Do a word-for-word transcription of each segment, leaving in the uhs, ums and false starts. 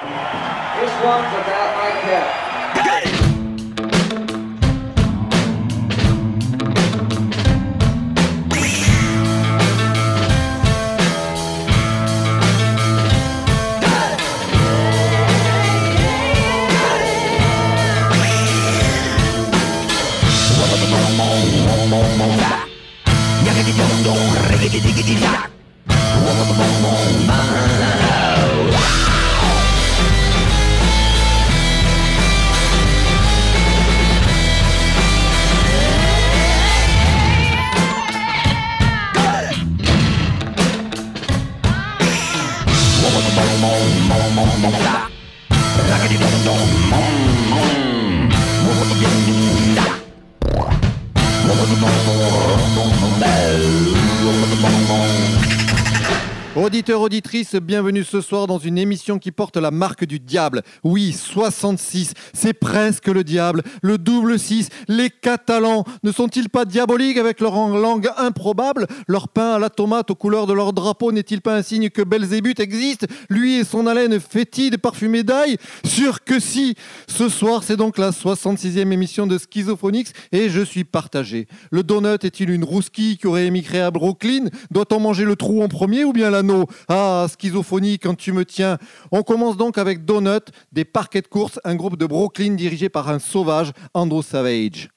This one's about my cat. Auditeurs, auditrices, bienvenue ce soir dans une émission qui porte la marque du diable. Oui, soixante-six, c'est presque le diable. Le double six, les Catalans ne sont-ils pas diaboliques avec leur langue improbable? Leur pain à la tomate aux couleurs de leur drapeau n'est-il pas un signe que Belzébuth existe? Lui et son haleine fétide parfumée d'ail? Sûr que si. Ce soir, c'est donc la soixante-sixième émission de Schizophonics et je suis partagé. Le donut est-il une rousquille qui aurait émigré à Brooklyn? Doit-on manger le trou en premier ou bien l'anneau? Ah, Schizophonie, quand tu me tiens. On commence donc avec Donut, des parquets de course, un groupe de Brooklyn dirigé par un sauvage, Andrew Savage.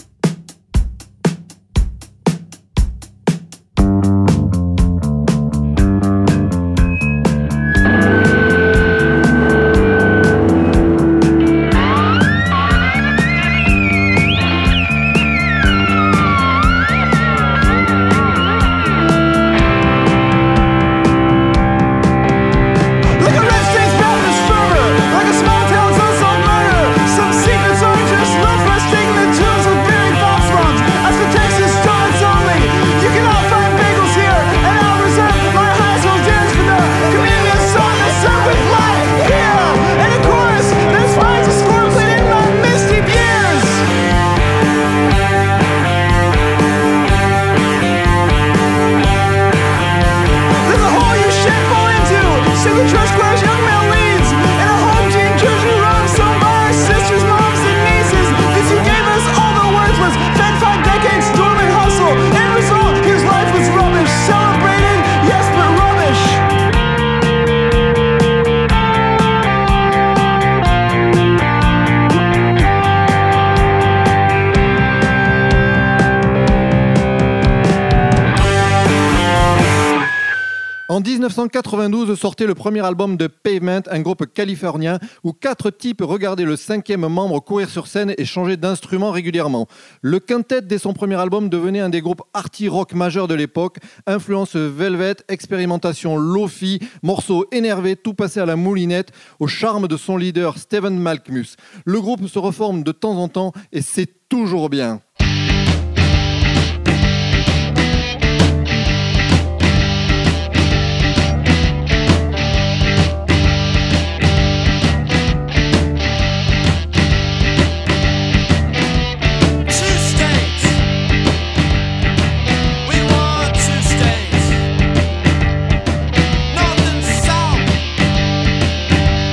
En dix-neuf cent quatre-vingt-douze sortait le premier album de Pavement, un groupe californien où quatre types regardaient le cinquième membre courir sur scène et changer d'instrument régulièrement. Le quintet, dès son premier album, devenait un des groupes arty rock majeurs de l'époque, influence Velvet, expérimentation lo-fi, morceaux énervés, tout passé à la moulinette, au charme de son leader Steven Malkmus. Le groupe se reforme de temps en temps et c'est toujours bien.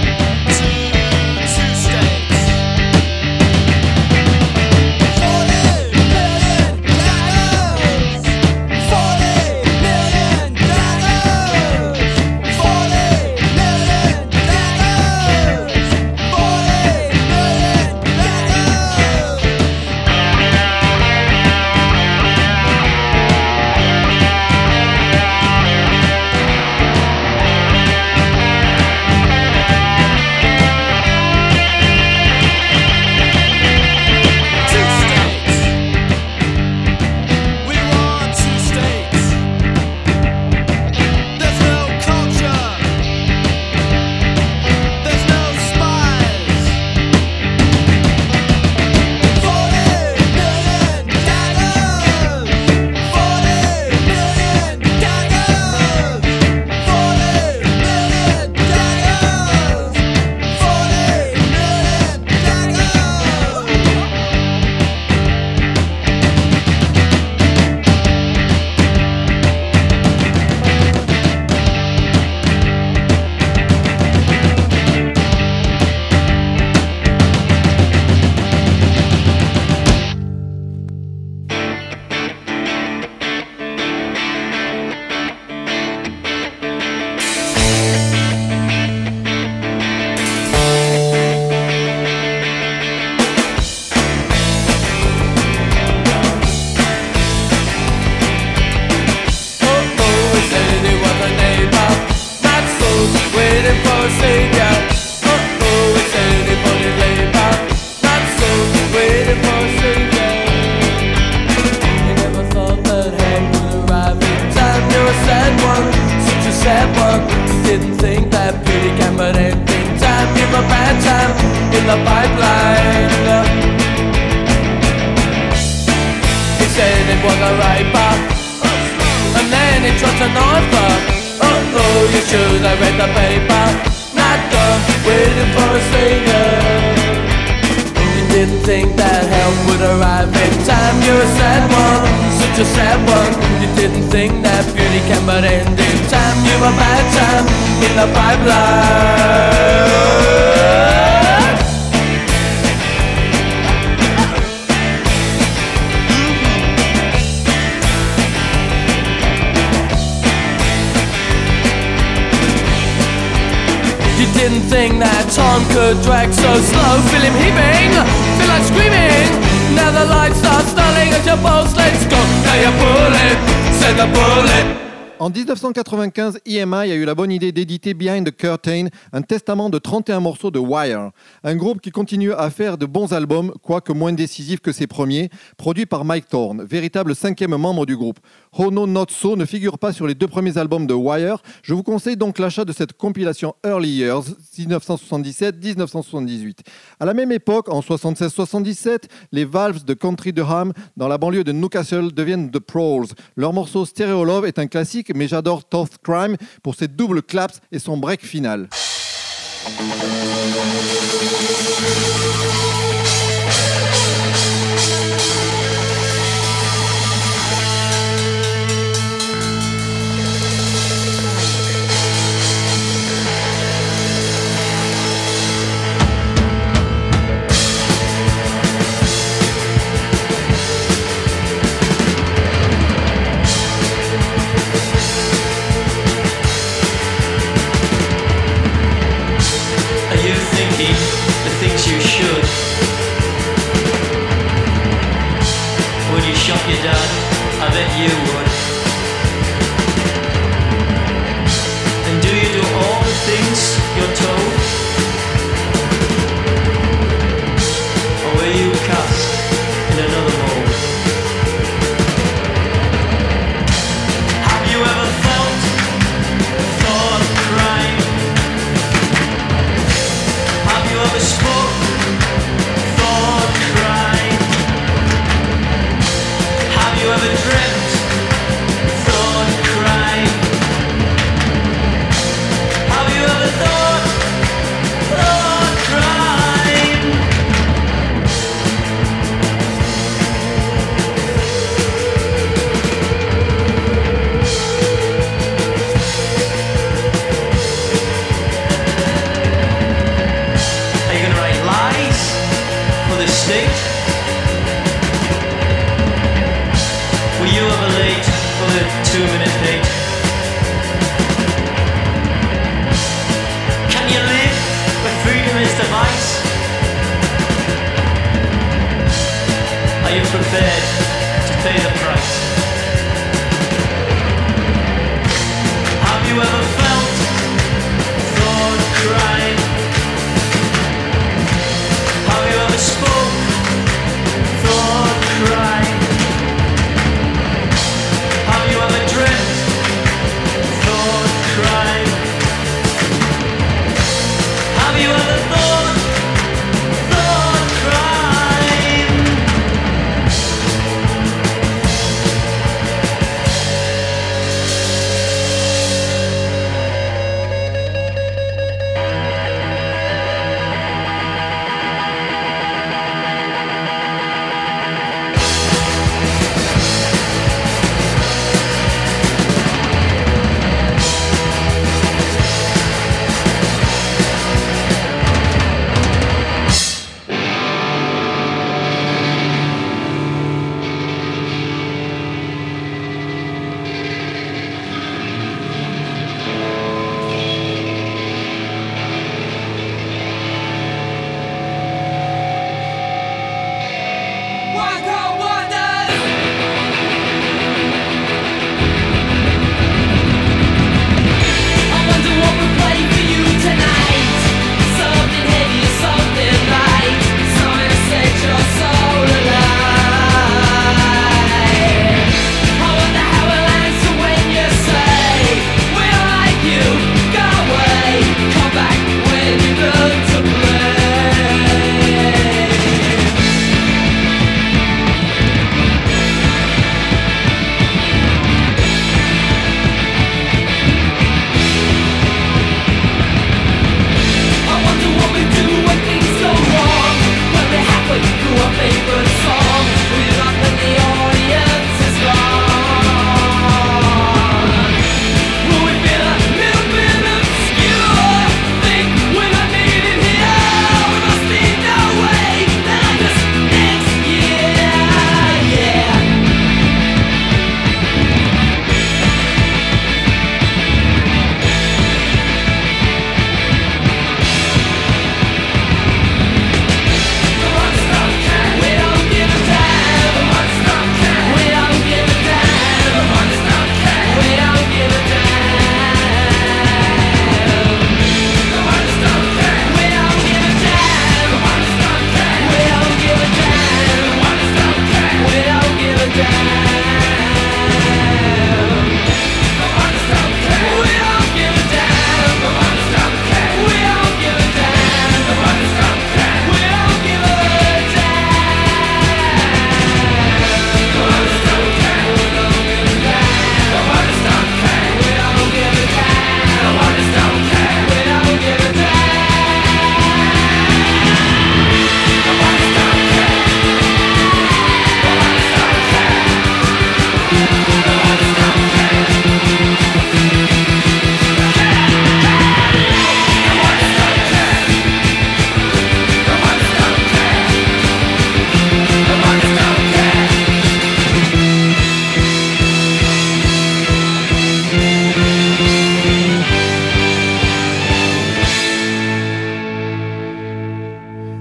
Falling in the pipeline. He said it was a raper, and then he dropped a knife up. Oh, oh, you should have read the paper. Not done, waiting for a singer. You didn't think that help would arrive in time. You're a sad one, such a sad one. You didn't think that beauty can but end in time. You're a bad time in the pipeline. You didn't think that time could drag so slow. Feel him heaving, feel like screaming. Now the lights start snarling as your pulse lets go. Now you pull it, send the bullet. En dix-neuf cent quatre-vingt-quinze, E M I a eu la bonne idée d'éditer Behind the Curtain, un testament de trente et un morceaux de Wire, un groupe qui continue à faire de bons albums, quoique moins décisifs que ses premiers, produits par Mike Thorne, véritable cinquième membre du groupe. Oh No Not So ne figure pas sur les deux premiers albums de Wire. Je vous conseille donc l'achat de cette compilation Early Years, dix-neuf cent soixante-dix-sept à dix-neuf cent soixante-dix-huit. À la même époque, en soixante-seize soixante-dix-sept, les Valves de Country Durham, dans la banlieue de Newcastle, deviennent The Proles. Leur morceau Stereo Love est un classique, mais j'adore Tough Crime pour ses doubles claps et son break final. Your dad, I bet you would. And do you do all the things you're told? Or were you cast in another mold? Have you ever felt thought of crime? Have you ever spoke thought crime? Have you ever dreamt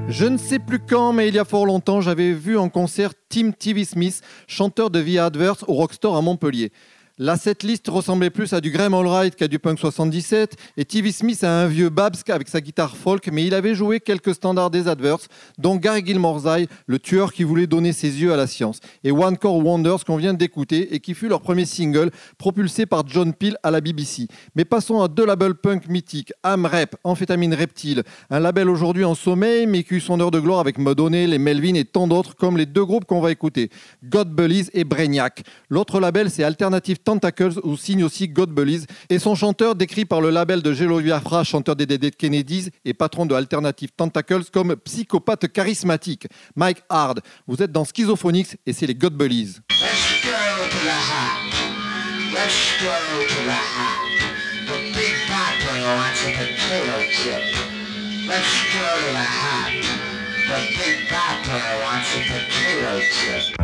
Je ne sais plus quand, mais il y a fort longtemps, j'avais vu en concert Tim T V Smith, chanteur de The Adverts au Rockstore à Montpellier. La setlist ressemblait plus à du Graham Allwright qu'à du punk soixante-dix-sept, et T V Smith a un vieux Babs avec sa guitare folk, mais il avait joué quelques standards des Adverts, dont Gary Gilmore's Eye, le tueur qui voulait donner ses yeux à la science, et One Core Wonders qu'on vient d'écouter et qui fut leur premier single, propulsé par John Peel à la B B C. Mais passons à deux labels punk mythiques, Amrep, Amphétamine Reptile, un label aujourd'hui en sommeil, mais qui eut son heure de gloire avec Modonné, les Melvin et tant d'autres, comme les deux groupes qu'on va écouter, God Bullies et Brainiac. L'autre label, c'est Alternative Tentacles, où signe aussi God Bullies, et son chanteur décrit par le label de Jello Biafra, chanteur des Dead Kennedys et patron de Alternative Tentacles, comme psychopathe charismatique. Mike Hard, vous êtes dans Schizophonics et c'est les God Bullies. Let's go to the hut. Let's go to the hut. The big bad boy wants a potato chip. Let's go to the hut. The big bad boy wants a potato chip.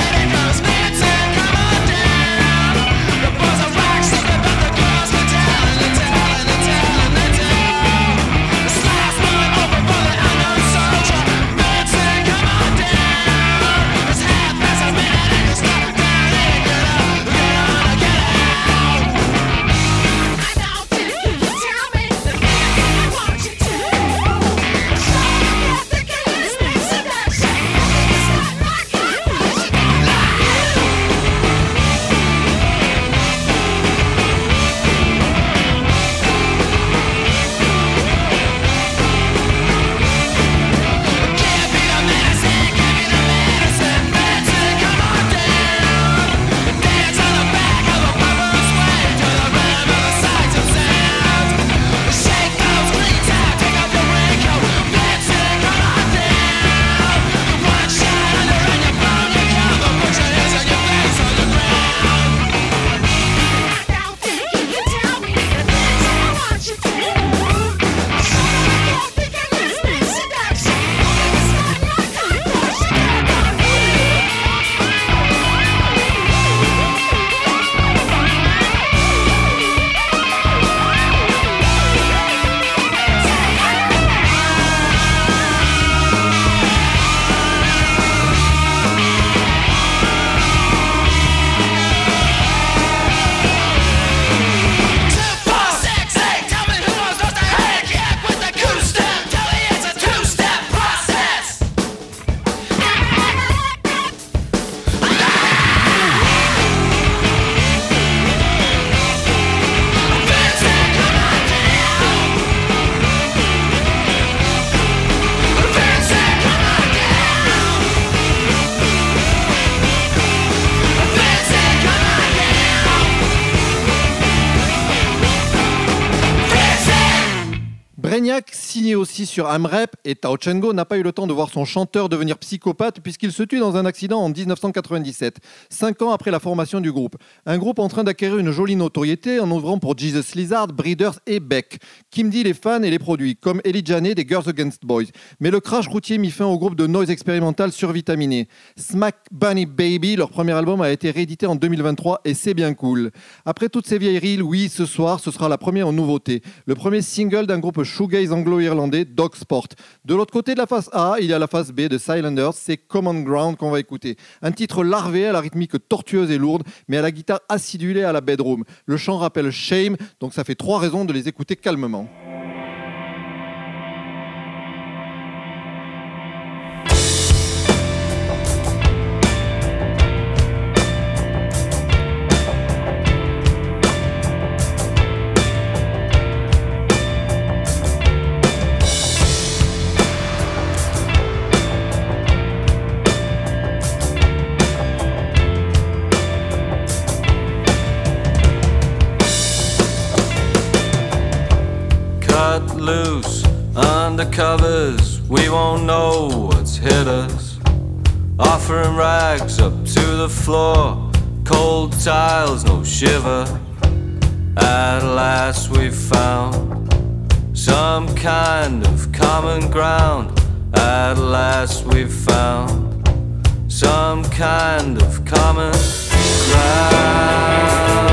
Down. Reignac, signé aussi sur Amrep, et Tao Chengo n'a pas eu le temps de voir son chanteur devenir psychopathe puisqu'il se tue dans un accident en dix-neuf cent quatre-vingt-dix-sept, cinq ans après la formation du groupe. Un groupe en train d'acquérir une jolie notoriété en ouvrant pour Jesus Lizard, Breeders et Beck. Kim Deal les fans et les produits, comme Ellie Janet des Girls Against Boys. Mais le crash routier mit fin au groupe de noise expérimental survitaminé. Smack Bunny Baby, leur premier album, a été réédité en deux mille vingt-trois et c'est bien cool. Après toutes ces vieilleries, oui, ce soir, ce sera la première nouveauté. Le premier single d'un groupe shoegaze anglo-irlandais, Dog Sport. De l'autre côté de la face A, il y a la face B de Silelanders, c'est Common Ground qu'on va écouter. Un titre larvé à la rythmique tortueuse et lourde, mais à la guitare acidulée à la bedroom. Le chant rappelle Shame, donc ça fait trois raisons de les écouter calmement. Loose under covers, we won't know what's hit us. Offering rags up to the floor, cold tiles, no shiver. At last we found some kind of common ground. At last we found some kind of common ground.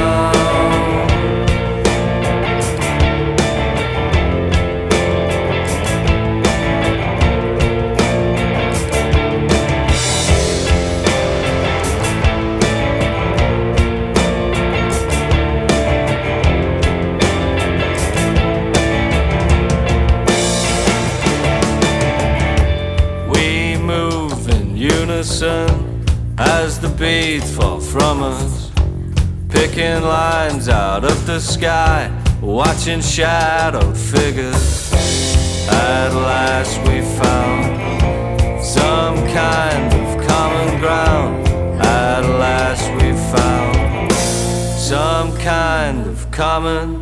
As the beats fall from us, picking lines out of the sky, watching shadowed figures. At last we found some kind of common ground. At last we found some kind of common.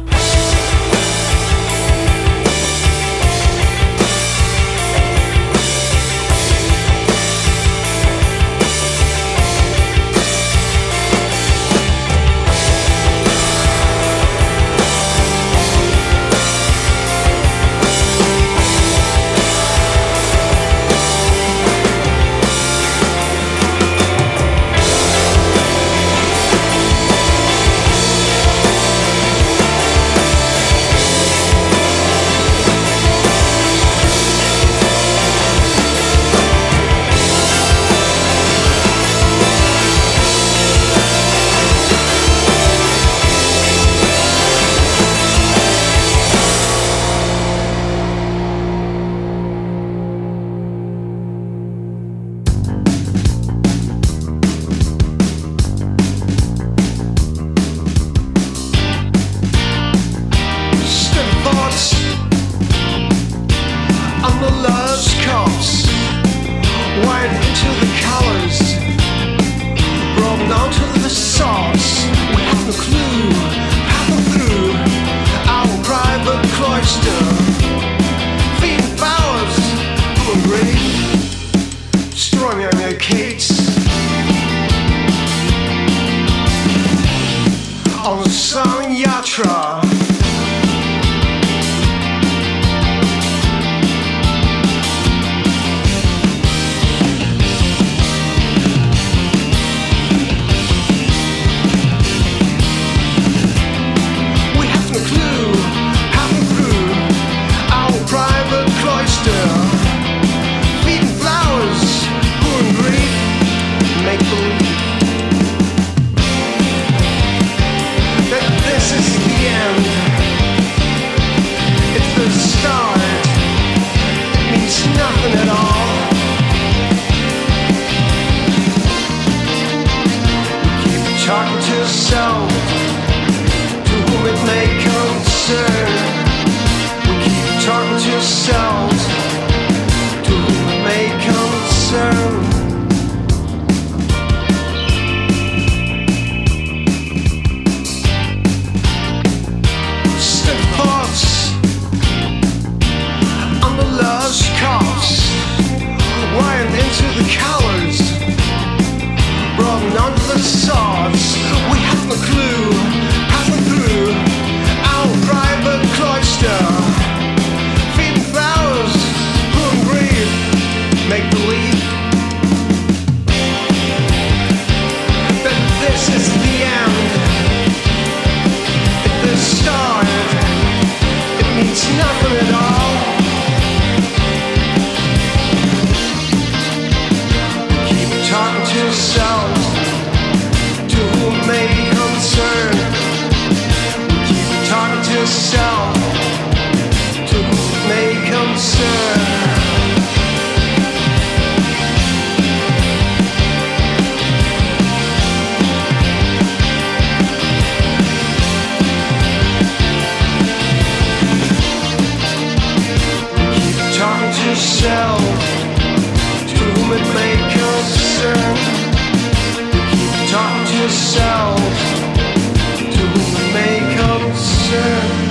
yourselves to whom it may concern.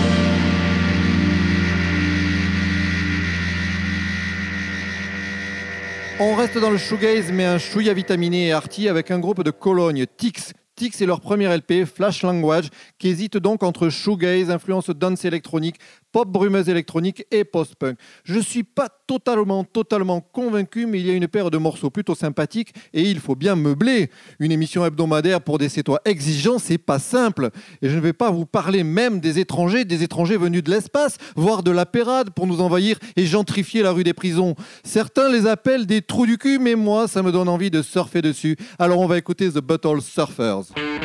On reste dans le shoegaze, mais un chouïa vitaminé et arty avec un groupe de Cologne, Tix. Tix est leur premier L P, Flash Language, qui hésite donc entre shoegaze, influence dance électronique, pop brumeuse électronique et post-punk. Je ne suis pas totalement, totalement convaincu, mais il y a une paire de morceaux plutôt sympathiques et il faut bien meubler. Une émission hebdomadaire pour des sétois exigeants, c'est pas simple. Et je ne vais pas vous parler même des étrangers, des étrangers venus de l'espace, voire de la pérade pour nous envahir et gentrifier la rue des prisons. Certains les appellent des trous du cul, mais moi, ça me donne envie de surfer dessus. Alors on va écouter The Bottle Surfers.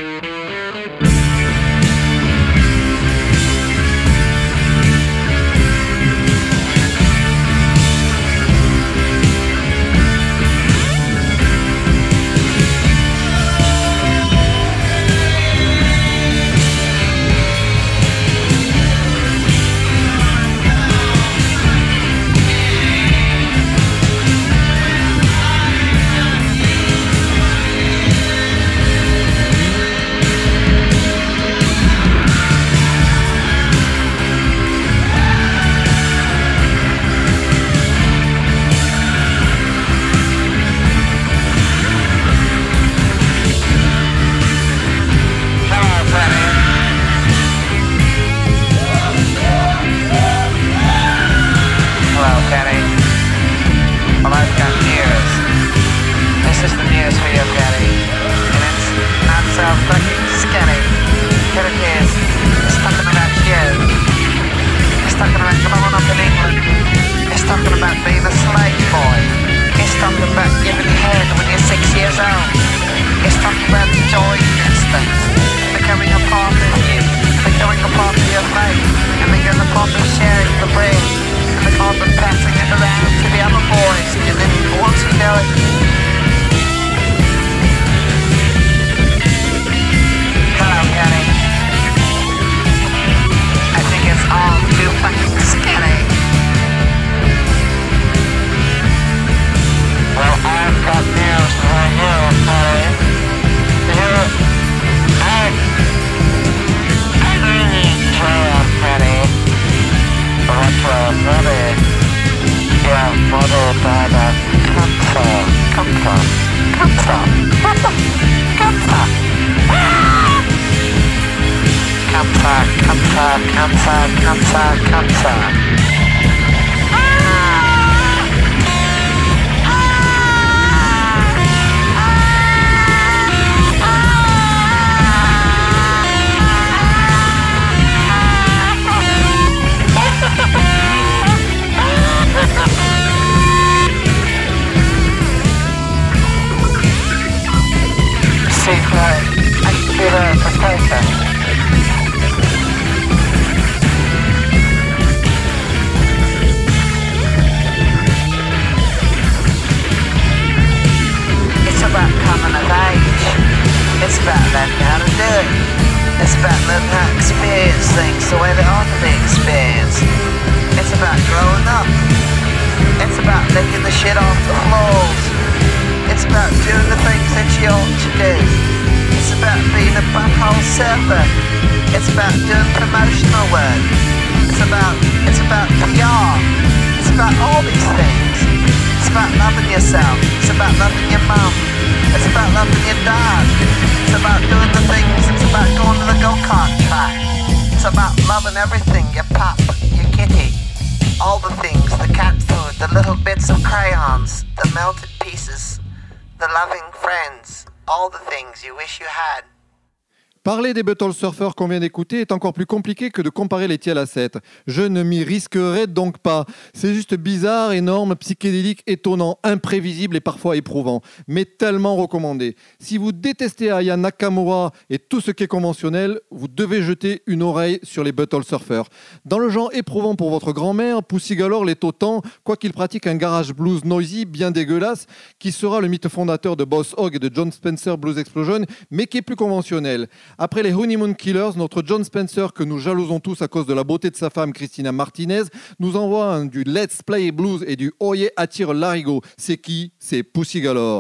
Parler des Bottle Surfers qu'on vient d'écouter est encore plus compliqué que de comparer les T L A sept. Je ne m'y risquerai donc pas. C'est juste bizarre, énorme, psychédélique, étonnant, imprévisible et parfois éprouvant, mais tellement recommandé. Si vous détestez Aya Nakamura et tout ce qui est conventionnel, vous devez jeter une oreille sur les Bottle Surfers. Dans le genre éprouvant pour votre grand-mère, Pussy Galore l'est autant, quoiqu'il pratique un garage blues noisy bien dégueulasse, qui sera le mythe fondateur de Boss Hogg et de John Spencer Blues Explosion, mais qui est plus conventionnel. Après les Honeymoon Killers, notre John Spencer, que nous jalousons tous à cause de la beauté de sa femme Christina Martinez, nous envoie un, du Let's Play Blues et du Oye attire l'arigot. C'est qui ?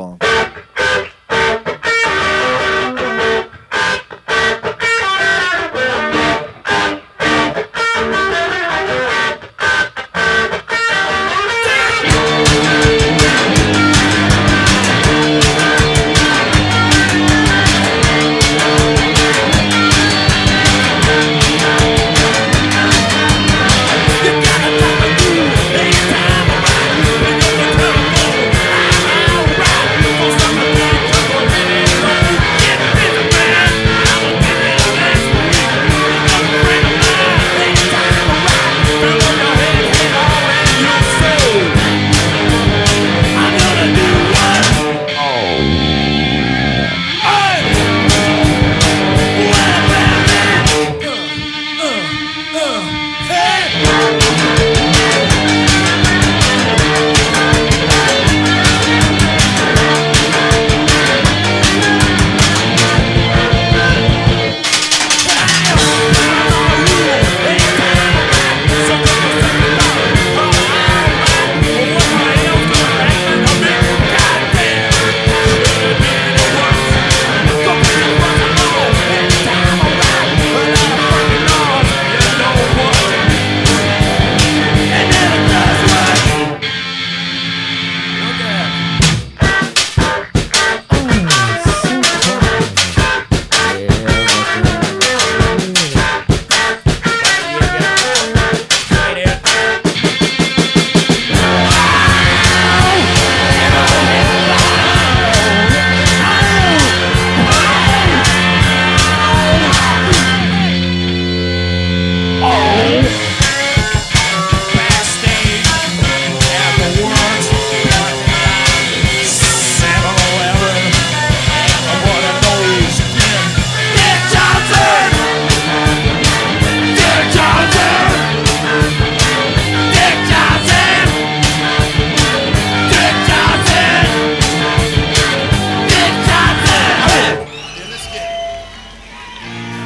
C'est Pussy Galore.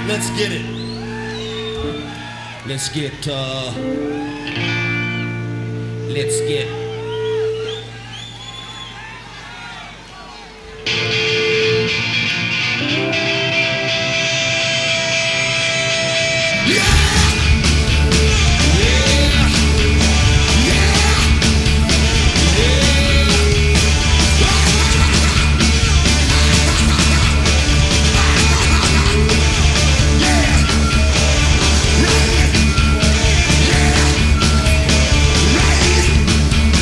let's get it. Let's get, uh, let's get. Yeah!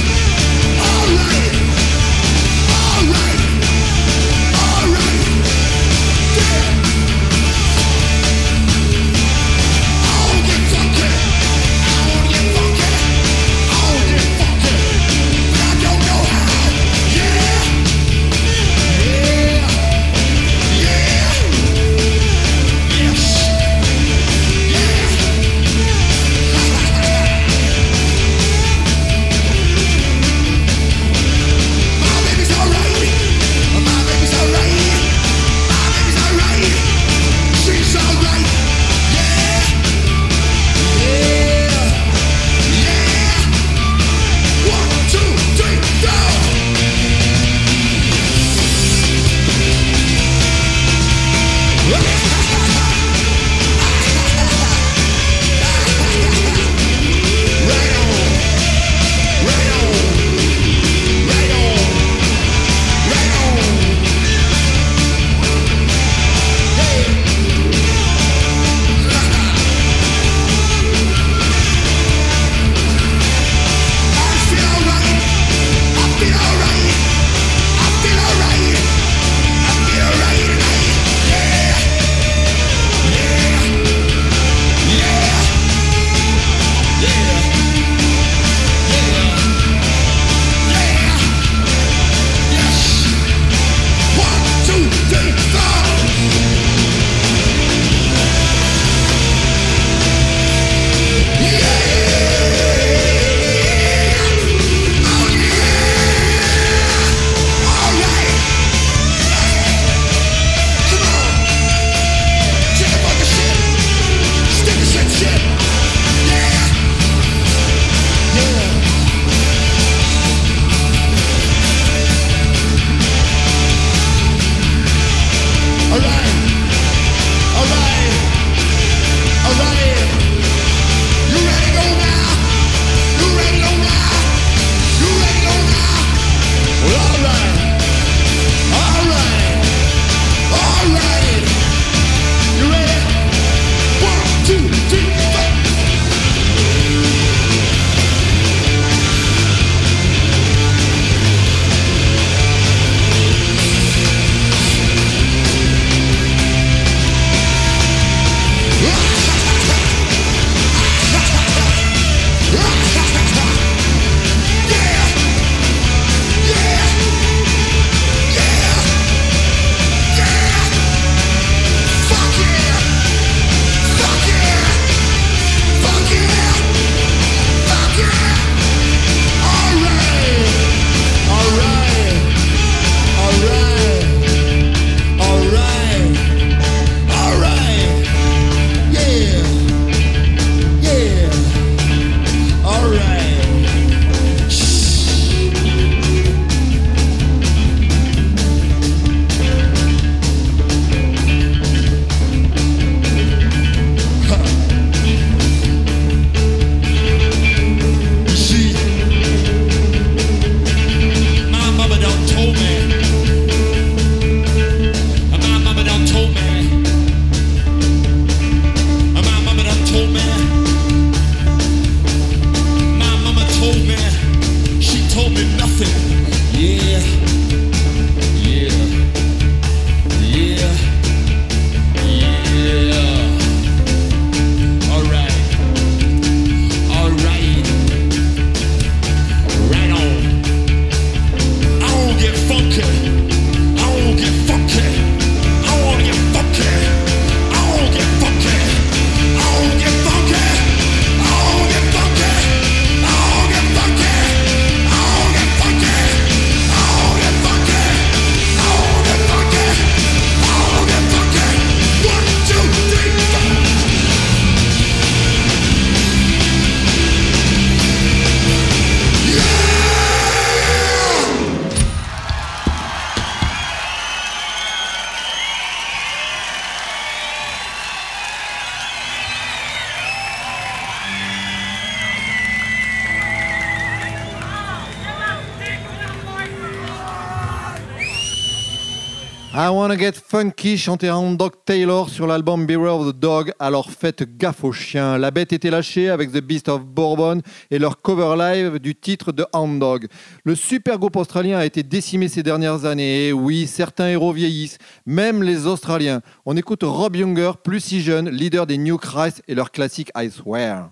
I Wanna Get Funky, chanté Hound Dog Taylor sur l'album Beware of the Dog. Alors faites gaffe aux chiens. La bête était lâchée avec The Beast of Bourbon et leur cover live du titre de Hound Dog. Le super groupe australien a été décimé ces dernières années. Et oui, certains héros vieillissent, même les Australiens. On écoute Rob Younger, plus si jeune, leader des New Christ et leur classique I Swear.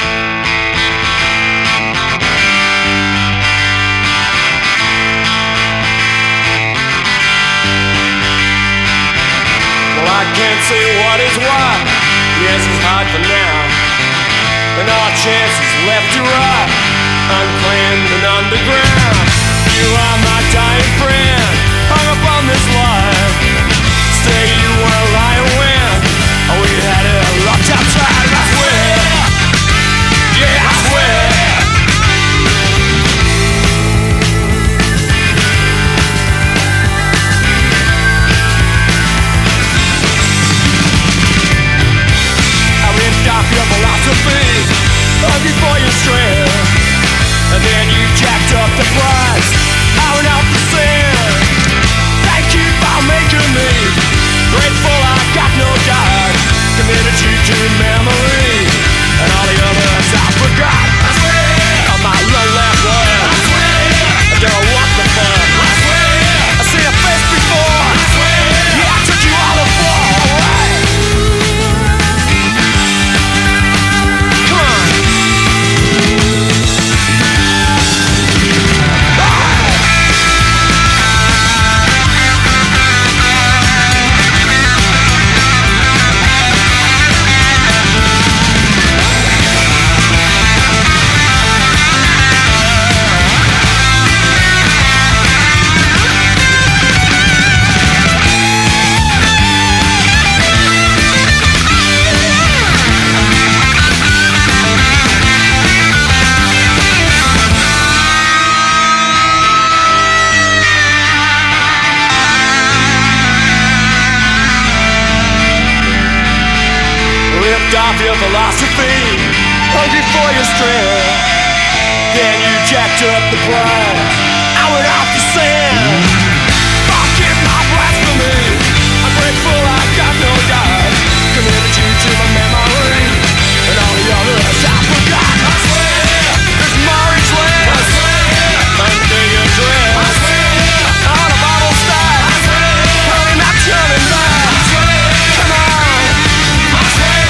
I can't say what is what. Yes, it's hard for now. And our chances left to rot, unclaimed and underground. You are my dying friend, hung up on this line. Stay, you were lying when we had it locked up tight. I swear, yeah, I swear. Off your philosophy, hung before your strength, and then you jacked up the price, out off the sin. Thank you for making me grateful. I got no doubt, committed you to memory, and all the others I forgot. I swear, on my lonely blood. I swear, I don't want the fun. I swear, I seen a face before. I swear, yeah, I took you all before. Alright. Off your philosophy, hungry for your strength. Then you jacked up the price, I went off the sand. Fucking my blasphemy, I'm grateful I got no doubt. Committed you to my memory, and all the others I forgot. I swear, there's more each land. I swear, under your dress. I swear, on a bottle stack. I swear, I'm not turning back. I swear, come on. I swear.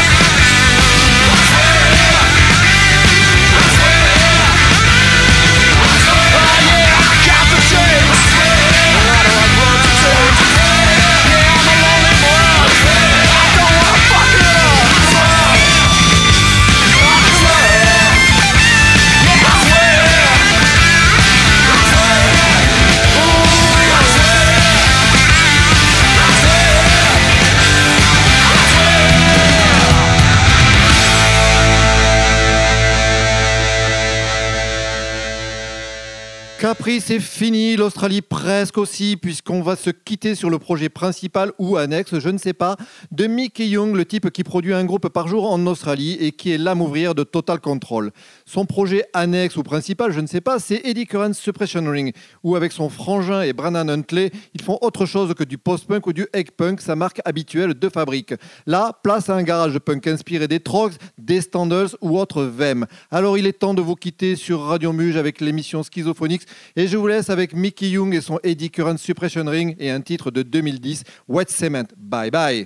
Capri, c'est fini, l'Australie presque aussi, puisqu'on va se quitter sur le projet principal ou annexe, je ne sais pas, de Mickey Young, le type qui produit un groupe par jour en Australie et qui est l'âme ouvrière de Total Control. Son projet annexe ou principal, je ne sais pas, c'est Eddie Curran's Suppression Ring, où avec son frangin et Brannan Huntley, ils font autre chose que du post-punk ou du egg-punk, sa marque habituelle de fabrique. Là, place à un garage punk inspiré des Trogs, des Standards ou autres V E M. Alors il est temps de vous quitter sur Radio Muge avec l'émission Schizophonics. Et je vous laisse avec Mickey Young et son Eddie Curran Suppression Ring et un titre de deux mille dix, Wet Cement. Bye bye.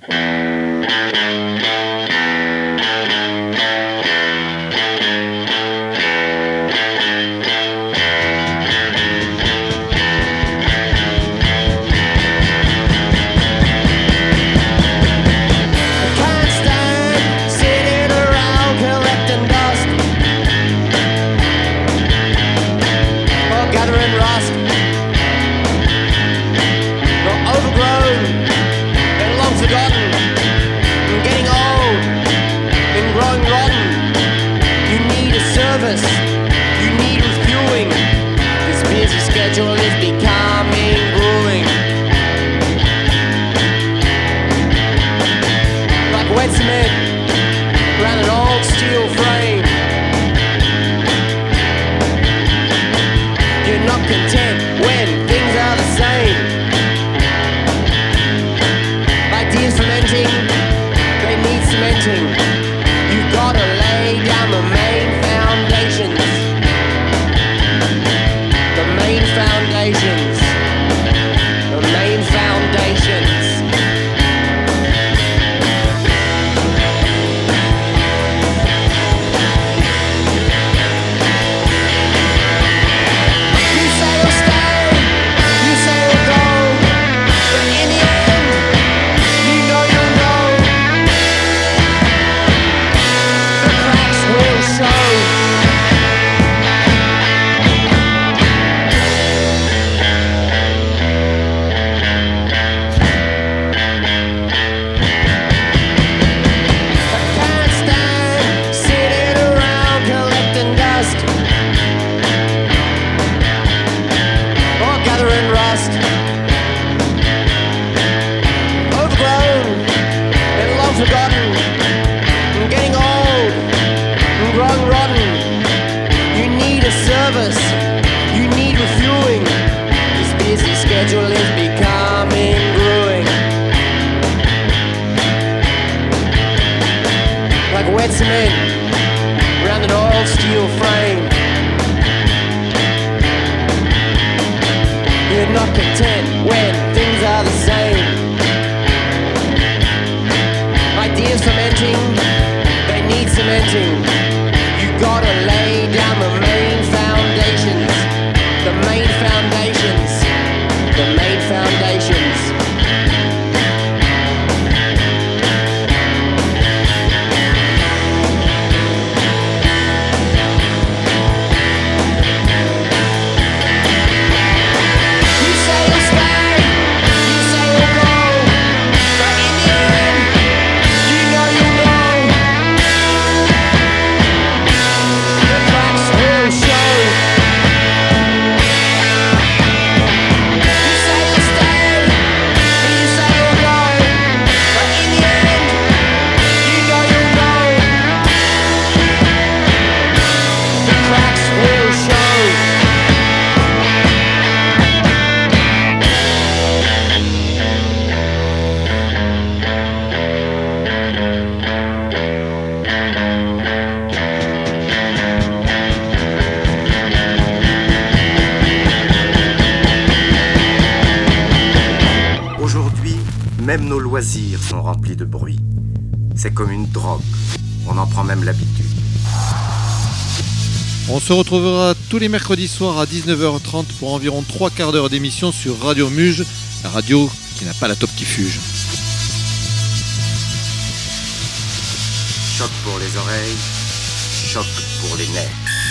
Forgotten, getting old, and growing rotten. You need a service, you need refueling. This busy schedule is becoming grueling. Like wet cement around an old steel frame. You're not content when things are the same. cement around an old steel frame. You're not content when things are the same. Ideas fermenting, they need cementing. You gotta lay down the main foundations. The main foundations. The main foundations. You say you'll stay, you say you'll go, but in the end, you know you'll know. The cracks will show. You say you'll stay, and you say you'll go, but in the end, you know you'll know. The cracks will show. Aujourd'hui, même nos loisirs sont remplis de bruit. C'est comme une drogue. On en prend même l'habitude. On se retrouvera tous les mercredis soirs à dix-neuf heures trente pour environ trois quarts d'heure d'émission sur Radio Muge, la radio qui n'a pas la top qui fuge. Choc pour les oreilles, choc pour les nerfs.